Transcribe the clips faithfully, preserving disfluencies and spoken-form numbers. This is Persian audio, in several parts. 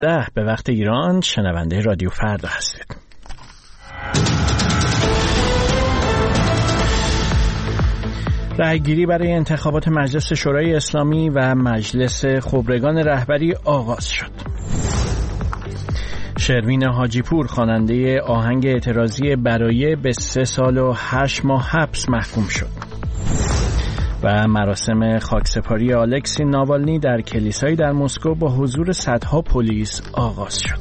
ده به وقت ایران شنونده رادیو فردا هستید. رأیگیری برای انتخابات مجلس شورای اسلامی و مجلس خبرگان رهبری آغاز شد. شروین حاجی پور خواننده آهنگ اعتراضی برایه به سه سال و هشت ماه حبس محکوم شد. و مراسم خاکسپاری الکسی ناوالنی در کلیسایی در مسکو با حضور صدها پلیس آغاز شد.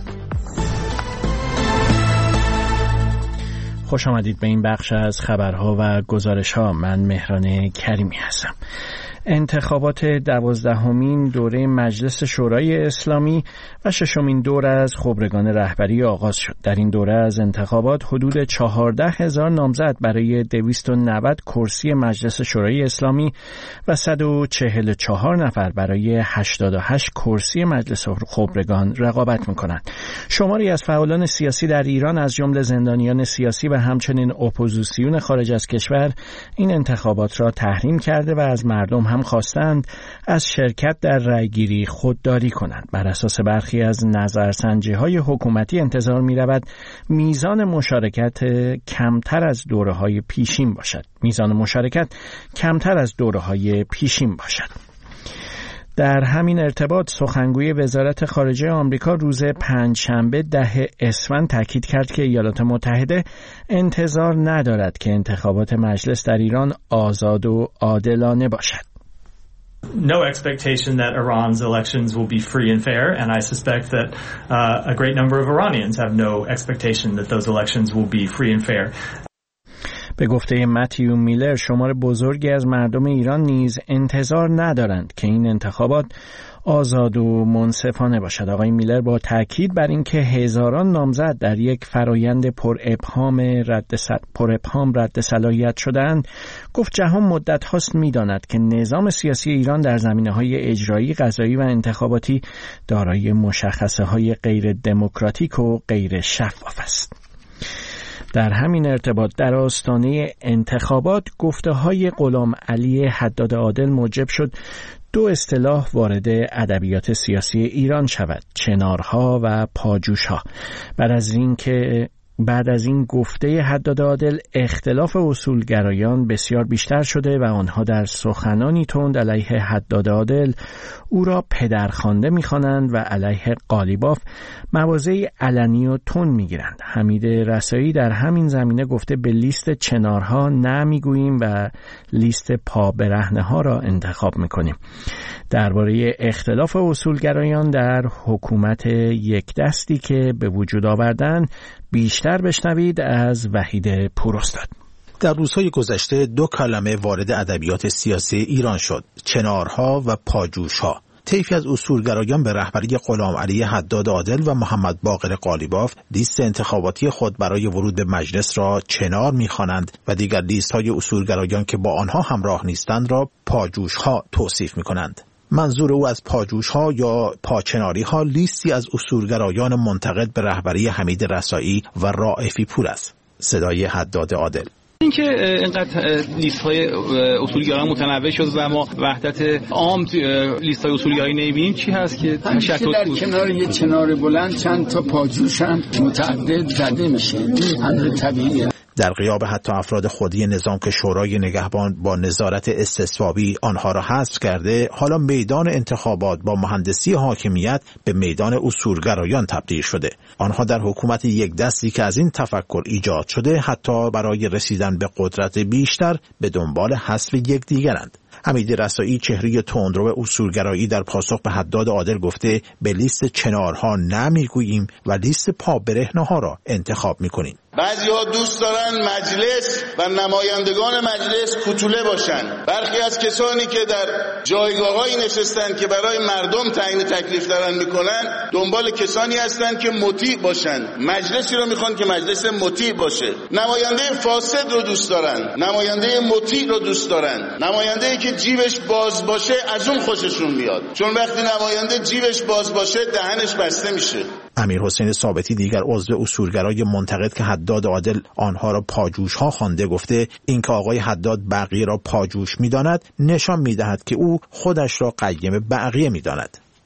خوش آمدید به این بخش از خبرها و گزارش‌ها. من مهران کریمی هستم. انتخابات دوازدهمین دوره مجلس شورای اسلامی و ششمین دور از خبرگان رهبری آغاز شد. در این دوره از انتخابات حدود چهارده هزار نامزد برای دویست و نود کرسی مجلس شورای اسلامی و صد و چهل و چهار نفر برای هشتاد و هشت کرسی مجلس خبرگان رقابت می‌کنند. شماری از فعالان سیاسی در ایران از جمله زندانیان سیاسی و همچنین اپوزیسیون خارج از کشور این انتخابات را تحریم کرده و از مردم هم خواستند از شرکت در رأیگیری خودداری کنند. بر اساس برخی از نظرسنجی‌های حکومتی انتظار می‌رود میزان مشارکت کمتر از دوره‌های پیشین باشد. میزان مشارکت کمتر از دوره‌های پیشین باشد. در همین ارتباط سخنگوی وزارت خارجه آمریکا روز پنجشنبه ده اسفند تاکید کرد که ایالات متحده انتظار ندارد که انتخابات مجلس در ایران آزاد و عادلانه باشد. No expectation that Iran's elections will be free and fair, and I suspect that uh, a great number of Iranians have no expectation that those elections will be free and fair. به گفته متیو میلر شمار بزرگی از مردم ایران نیز انتظار ندارند که این انتخابات آزاد و منصفانه باشد. آقای میلر با تاکید بر اینکه هزاران نامزد در یک فرایند پر ابهام رد پر ابهام رد صلاحیت شدند گفت جهان مدت هاست می‌داند که نظام سیاسی ایران در زمینه‌های اجرایی، قضایی و انتخاباتی دارای مشخصه‌های غیر دموکراتیک و غیر شفاف است. در همین ارتباط در آستانه انتخابات گفته‌های غلام علی حداد عادل موجب شد دو اصطلاح وارد ادبیات سیاسی ایران شود: چنارها و پاجوشها. بعد از این که بعد از این گفته حداد عادل اختلاف اصولگرایان بسیار بیشتر شده و آنها در سخنانی تند علیه حداد عادل او را پدرخوانده می‌خوانند و علیه قالیباف مواضع علنی و تند می‌گیرند. حمید رسایی در همین زمینه گفته به لیست چنارها نه می‌گوییم و لیست پا برهنه‌ها را انتخاب می‌کنیم. درباره اختلاف اصولگرایان در حکومت یک دستی که به وجود آوردن بیشتر بشنوید از وحید پوراستاد. در روزهای گذشته دو کلمه وارد ادبیات سیاسی ایران شد: چنارها و پاجوشها. طیفی از اصولگرایان به رهبری غلام علی حداد عادل و محمد باقر قالیباف لیست انتخاباتی خود برای ورود به مجلس را چنار می‌خوانند و دیگر لیست‌های اصولگرایان که با آنها همراه نیستند را پاجوشها توصیف می‌کنند. منظور او از پاجوشها یا پاچناری‌ها لیستی از اصولگرایان منتقد به رهبری حمید رسایی و رائفی پور است. صدای حداد عادل. اینکه اینقدر لیست‌های اصولگرایان متنوع شد و ما وحدت عام لیست‌های اصولگرایی نمی‌بینیم چی هست که تشکل در کنار یه چنار بلند چند تا پاجوش هم متعدد زده میشه. امر طبیعیه. در غیاب حتی افراد خودی نظام که شورای نگهبان با نظارت استصوابی آنها را حذف کرده، حالا میدان انتخابات با مهندسی حاکمیت به میدان اصولگرایان تبدیل شده. آنها در حکومت یک دستی که از این تفکر ایجاد شده حتی برای رسیدن به قدرت بیشتر به دنبال حذف یکدیگرند. حمید رسایی چهره تندرو اصولگرایی در پاسخ به حداد عادل گفته به لیست چنارها نمیگوییم و لیست پا برهنه‌ها را انتخاب میکنیم. بعضی‌ها دوست دارن مجلس و نمایندگان مجلس کوتوله باشن. برخی از کسانی که در جایگاه‌هایی نشستن که برای مردم تعیین تکلیف دارن میکنن دنبال کسانی هستن که مطیع باشن. مجلسی رو میخوان که مجلس مطیع باشه. نماینده فاسد رو دوست دارن، نماینده مطیع رو دوست دارن. نماینده‌ای که جیبش باز باشه از اون خوششون میاد، چون وقتی نماینده جیبش باز باشه دهنش بسته میشه. امیر حسین ثابتی دیگر عضو اصولگرای منتقد که حداد عادل آنها را پاجوش ها خوانده گفته اینکه آقای حداد بقیه را پاجوش می‌داند نشان می‌دهد که او خودش را قیم بقیه می‌داند.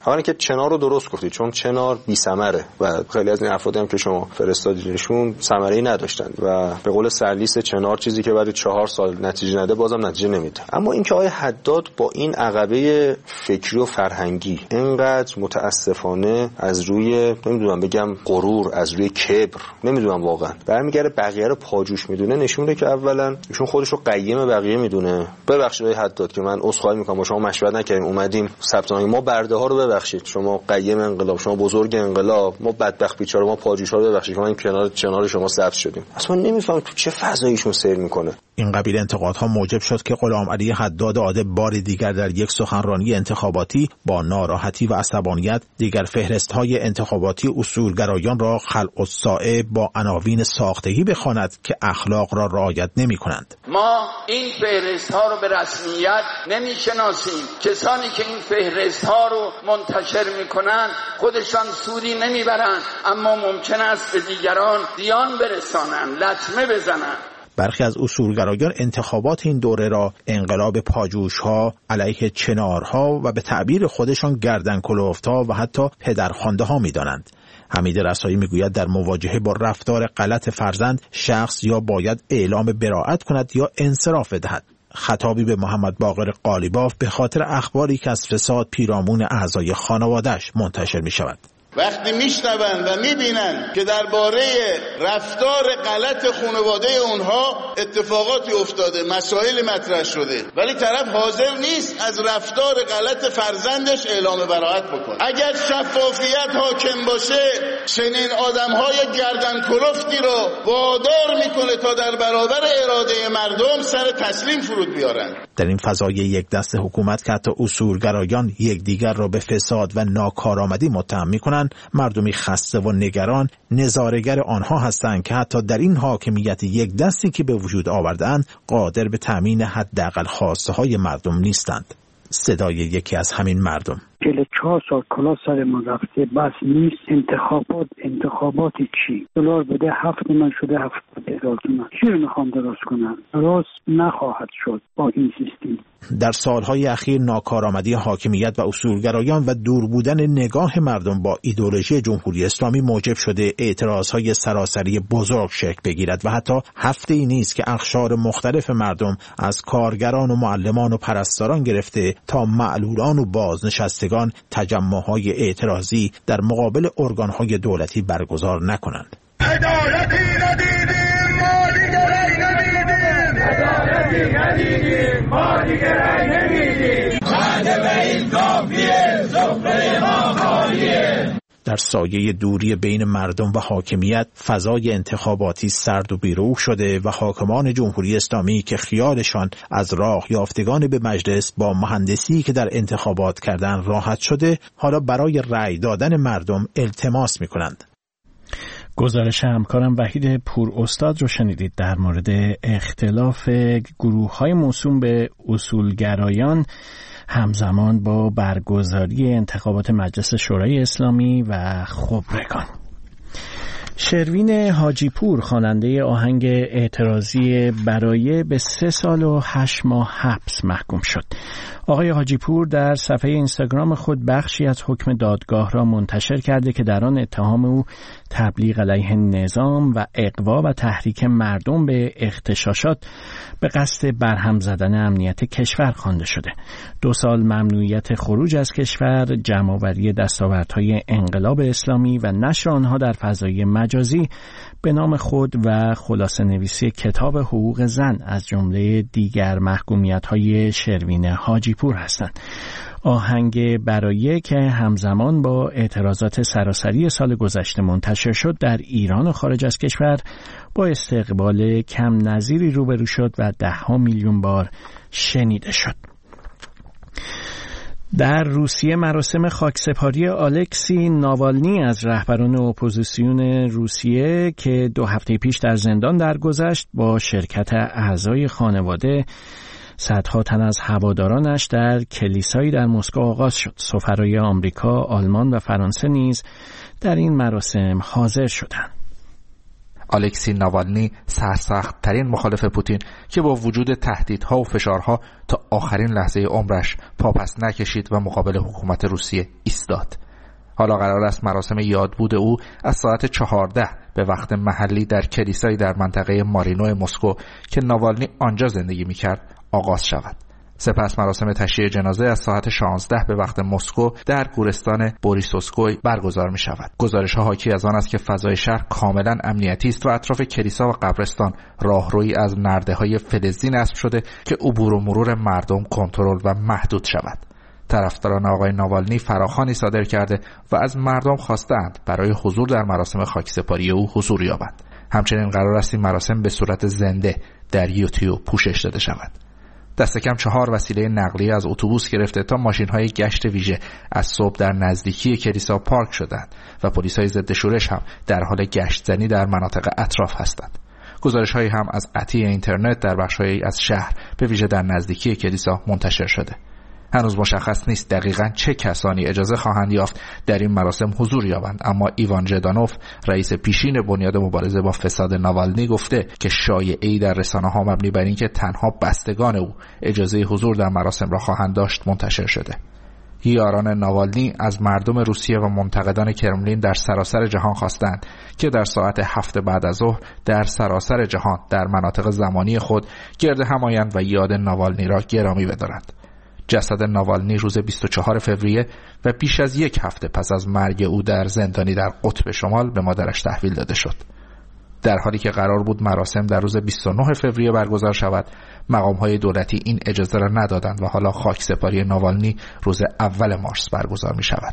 اولا که چنار رو درست گفتید، چون چنار بی ثمره و خیلی از این افرادی هم که شما فرستادیدشون ثمره‌ای نداشتن و به قول سرلیس چنار چیزی که بعد چهار سال نتیجه نده بازم نتیجه نمیده. اما اینکه آقای حداد با این عقبه فکری و فرهنگی اینقدر متاسفانه از روی نمیدونم بگم غرور، از روی کبر، نمیدونم واقعا برمیگره بقیه رو پاجوش میدونه، نشون میده که اولا ایشون خودش رو قیم بقیه میدونه. ببخشید آقای حداد که من عذرخواهی میکنم، با شما مشورت نکردیم، اومدیم ثبت نام، ما برده ها رو ببخشید، شما قیم انقلاب، شما بزرگ انقلاب، ما بدبخت بیچاره، ما پاجوش ها رو ببخشید که ما این کنار چنار شما ثبت شدیم. اصلا نمیفهمم تو چه فضاییشون سیر میکنه. این قبیل انتقادها موجب شد که غلامعلی حداد عاده بار دیگر در یک سخنرانی انتخاباتی با ناراحتی و عصبانیت دیگر فهرست‌های انتخاباتی اصولگرایان را خلق الساعه با عناوین ساختگی بخواند که اخلاق را رعایت نمی‌کنند. ما این فهرست‌ها رو به رسمیت نمی‌شناسیم. کسانی که این فهرست‌ها رو منتشر می‌کنند خودشان سودی نمی‌برند، اما ممکن است به دیگران زیان برسانند، لطمه بزنند. برخی از اصولگرایان انتخابات این دوره را انقلاب پاجوش‌ها علیه چنارها و به تعبیر خودشان گردن کلفت‌ها و حتی پدرخوانده می‌دانند. حمید رسایی میگوید در مواجهه با رفتار غلط فرزند شخص یا باید اعلام براءت کند یا انصراف بدهد. خطابی به محمد باقر قالیباف به خاطر اخباری که از فساد پیرامون اعضای خانواده‌اش منتشر می‌شود. وقتی میشنوند و میبینند که درباره رفتار غلط خانواده اونها اتفاقاتی افتاده، مسائل مطرح شده، ولی طرف حاضر نیست از رفتار غلط فرزندش اعلام براءت بکنه. اگر شفافیت حاکم باشه چنین آدمهای گردن کلفتی رو وادار میکنه تا در برابر اراده مردم سر تسلیم فرود بیارن. در این فضای یک دست حکومت که حتی اصولگرایان یکدیگر را به فساد و ناکارآمدی متهم میکنند، مردمی خسته و نگران نظاره‌گر آنها هستند که حتی در این حاکمیت یک دستی که به وجود آوردند قادر به تامین حداقل خواسته های مردم نیستند. صدای یکی از همین مردم: چهل و چهار سال کلا سر ما رفته، بس نیست. انتخابات انتخاباتی چی؟ دلار بده هفت من شده هفتاد هزار تومان. چی رو میخوام درست کنم؟ درست نخواهد شد با این سیستم. در سالهای اخیر ناکارآمدی حاکمیت و اصولگرایان و دور بودن نگاه مردم با ایدئولوژی جمهوری اسلامی موجب شده اعتراضهای سراسری بزرگ شکل بگیرد و حتی هفته‌ای نیست که اقشار مختلف مردم از کارگران و معلمان و پرستاران گرفته تا معلولان و بازنشستگان تجمعهای اعتراضی در مقابل ارگانهای دولتی برگزار نکنند. عدالتی ندیدیم ما دیگر رای نمیدیم، عدالتی ندیدیم ما دیگر رای نمیدیم، بعد به این کافیه سفره ما خالیه. در سایه دوری بین مردم و حاکمیت فضای انتخاباتی سرد و بیروح شده و حاکمان جمهوری اسلامی که خیالشان از راه یافتگان به مجلس با مهندسی که در انتخابات کردن راحت شده، حالا برای رأی دادن مردم التماس می‌کنند. گزارش همکارم وحید پور استاد رو شنیدید در مورد اختلاف گروه‌های موسوم به اصولگرایان همزمان با برگزاری انتخابات مجلس شورای اسلامی و خبرگان. شروین حاجی پور خواننده آهنگ اعتراضی برایه به سه سال و هشت ماه حبس محکوم شد. آقای حاجی پور در صفحه اینستاگرام خود بخشی از حکم دادگاه را منتشر کرده که در آن اتهام او تبلیغ علیه نظام و اغوا و تحریک مردم به اغتشاشات به قصد برهم زدن امنیت کشور خوانده شده. دو سال ممنوعیت خروج از کشور، جمع‌آوری دستاوردهای انقلاب اسلامی و نشر آنها در فضای مجازی به نام خود و خلاصه نویسی کتاب حقوق زن از جمله دیگر محکومیت‌های شروین حاجی پور هستند. آهنگ برایه که همزمان با اعتراضات سراسری سال گذشته منتشر شد در ایران و خارج از کشور با استقبال کم نظیری روبرو شد و ده ها میلیون بار شنیده شد. در روسیه مراسم خاکسپاری آلکسی ناوالنی از رهبران اپوزیسیون روسیه که دو هفته پیش در زندان درگذشت با شرکت اعضای خانواده صدها تن از هوادارانش در کلیسایی در مسکو آغاز شد. سفرای آمریکا، آلمان و فرانسه نیز در این مراسم حاضر شدند. الکسی ناوالنی سرسخت ترین مخالف پوتین که با وجود تهدیدها و فشارها تا آخرین لحظه عمرش پاپس نکشید و مقابل حکومت روسیه ایستاد. حالا قرار است مراسم یادبود او از ساعت چهارده به وقت محلی در کلیسایی در منطقه مارینو مسکو که ناوالنی آنجا زندگی می‌کرد آغاز شود. سپس مراسم تشییع جنازه از ساعت شانزده به وقت مسکو در گورستان بوریسوسکوی برگزار می شود. گزارش‌ها حاکی از آن است که فضای شهر کاملا امنیتی است و اطراف کلیسا و قبرستان راهرویی از نرده‌های فلزی نصب شده که عبور و مرور مردم کنترل و محدود شود. طرفداران آقای ناوالنی فراخوانی صادر کرده و از مردم خواستند برای حضور در مراسم خاکسپاری او حضور یابند. همچنین قرار است این مراسم به صورت زنده در یوتیوب پوشش داده شود. دست کم چهار وسیله نقلیه از اتوبوس گرفته تا ماشین‌های گشت ویژه از صبح در نزدیکی کلیسا پارک شدند و پلیس‌های ضد شورش هم در حال گشت زنی در مناطق اطراف هستند. گزارش‌هایی هم از عطی اینترنت در بخش‌هایی از شهر به ویژه در نزدیکی کلیسا منتشر شده. هنوز مشخص نیست دقیقاً چه کسانی اجازه خواهند یافت در این مراسم حضور یابند، اما ایوان ژدانوف رئیس پیشین بنیاد مبارزه با فساد ناوالنی گفته که شایعه‌ای در رسانه‌ها مبنی بر اینکه تنها بستگان او اجازه حضور در مراسم را خواهند داشت منتشر شده. یاران ناوالنی از مردم روسیه و منتقدان کرملین در سراسر جهان خواستند که در ساعت هفت بعد از ظهر در سراسر جهان در مناطق زمانی خود گرد هم آیند و یاد ناوالنی را گرامی بدارند. جسد ناوالنی روز بیست و چهارم فوریه و بیش از یک هفته پس از مرگ او در زندانی در قطب شمال به مادرش تحویل داده شد. در حالی که قرار بود مراسم در روز بیست و نهم فوریه برگزار شود، مقام‌های دولتی این اجازه را ندادند و حالا خاکسپاری ناوالنی روز اول مارس برگزار می شود.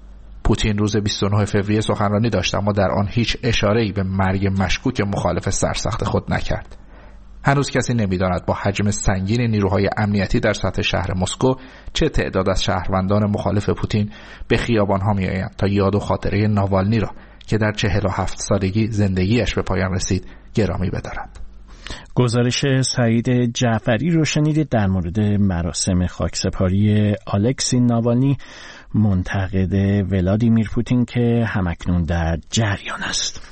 پوتین روز بیست و نهم فوریه سخنرانی داشت اما در آن هیچ اشاره‌ای به مرگ مشکوک مخالف سرسخت خود نکرد. هنوز کسی نمی‌داند با حجم سنگین نیروهای امنیتی در سطح شهر مسکو چه تعداد از شهروندان مخالف پوتین به خیابان‌ها می‌آیند تا یاد و خاطره ناوالنی را که در چهل و هفت سالگی زندگیش به پایان رسید گرامی بدارند. گزارش سعید جعفری رو شنیدید در مورد مراسم خاکسپاری الکسی ناوالنی، منتقد ولادیمیر پوتین که همکنون در جریان است.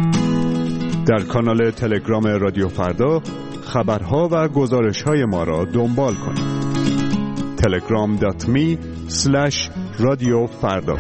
در کانال تلگرام رادیو فردا خبرها و گزارش‌های ما را دنبال کنید. تلگرام دات می اسلش رادیو فردا.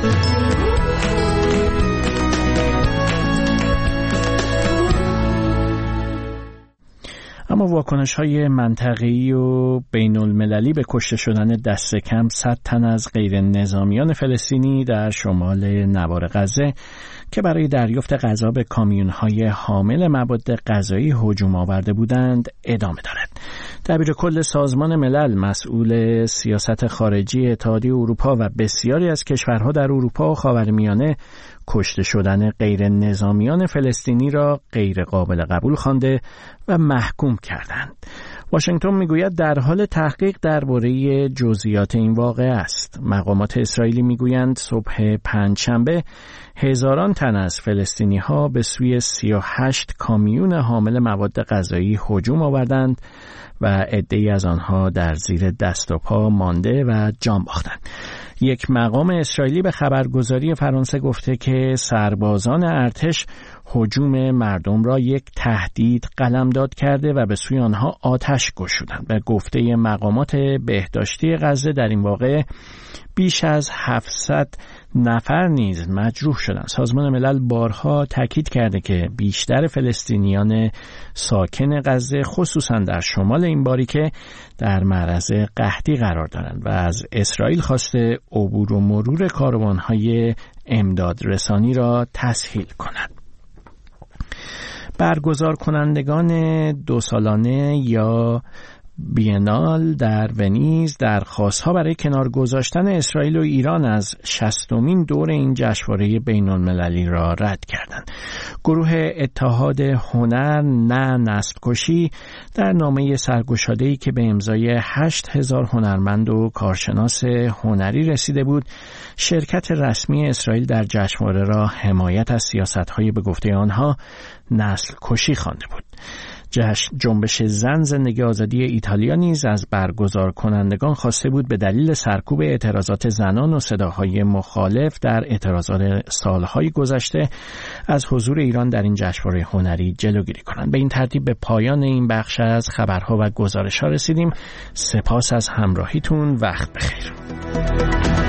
اما واکنش‌های منطقه‌ای و بین‌المللی به کشته شدن دست کم صد تن از غیر نظامیان فلسطینی در شمال نوار غزه که برای دریافت غذا به کامیون‌های حامل مواد غذایی هجوم آورده بودند ادامه دارد. دبیر کل سازمان ملل مسئول سیاست خارجی اتحادیه اروپا و بسیاری از کشورها در اروپا و خاورمیانه کشته شدن غیر نظامیان فلسطینی را غیر قابل قبول خوانده و محکوم کردند. واشنگتن میگوید در حال تحقیق درباره جزئیات این واقعه است. مقامات اسرائیلی میگویند صبح پنجشنبه هزاران تن از فلسطینی ها به سوی سی و هشت کامیون حامل مواد غذایی هجوم آوردند و عده‌ای از آنها در زیر دست و پا مانده و جان باختند. یک مقام اسرائیلی به خبرگزاری فرانسه گفته که سربازان ارتش هجوم مردم را یک تهدید قلمداد کرده و به سوی آنها آتش گشودند. به گفته مقامات بهداشتی غزه در این واقعه بیش از هفتصد نفر نیز مجروح شدند. سازمان ملل بارها تاکید کرده که بیشتر فلسطینیان ساکن غزه خصوصا در شمال این باریکه در معرض قحطی قرار دارند و از اسرائیل خواسته عبور و مرور کاروان‌های امداد رسانی را تسهیل کند. برگزار کنندگان دو سالانه یا بینال در ونیز درخواست‌ها برای کنار گذاشتن اسرائیل و ایران از شصتمین دور این جشنواره بین‌المللی را رد کردند. گروه اتحاد هنر نه نسل کشی در نامه سرگشاده‌ای که به امضای هشت هزار هنرمند و کارشناس هنری رسیده بود، شرکت رسمی اسرائیل در جشنواره را حمایت از سیاست‌های به گفته آنها نسل کشی خوانده بود. جشن جنبش زن زندگی آزادی ایتالیا نیز از برگزار کنندگان خواسته بود به دلیل سرکوب اعتراضات زنان و صداهای مخالف در اعتراضات سالهای گذشته از حضور ایران در این جشنواره هنری جلوگیری کنند. به این ترتیب به پایان این بخش از خبرها و گزارش‌ها رسیدیم. سپاس از همراهیتون. وقت بخیر.